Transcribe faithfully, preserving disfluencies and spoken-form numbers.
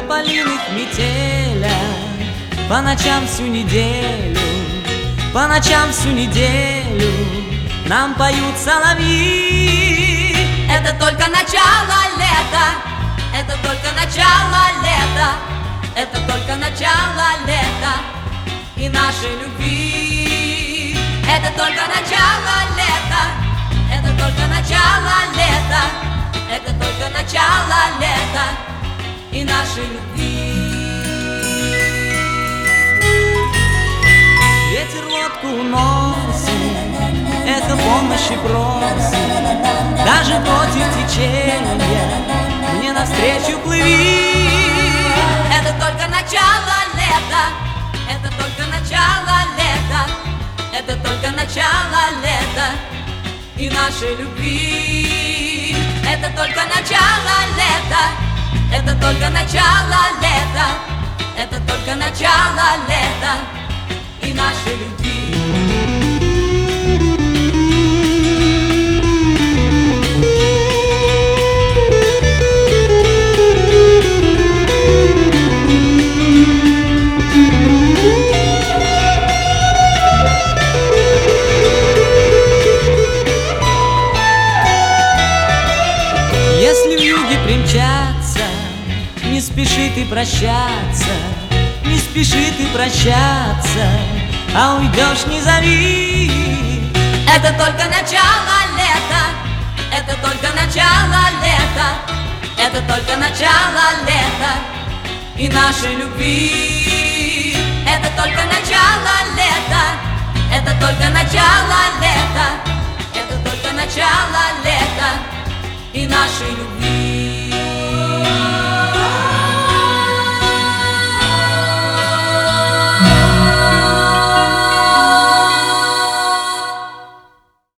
тополиных метелях, по ночам всю неделю, по ночам всю неделю нам поют соловьи. Это только начало лета, это только начало лета, это только начало лета и нашей любви. Это только начало лета, это только начало лета, это только начало лета и нашей любви. Ветер лодку уносит, эхо помощи просит, даже против течения мне навстречу плыви. Это только начало лета, это только начало лета, это только начало лета и нашей любви. Это только начало лета, это только начало лета, это только начало лета и нашей любви. Если в юге примчаться, не спеши ты прощаться, не спеши ты прощаться, а уйдешь не зови. Это только начало лета, это только начало лета, это только начало лета и нашей любви. Это только начало лета, это только начало лета, это только начало лета и нашей любви.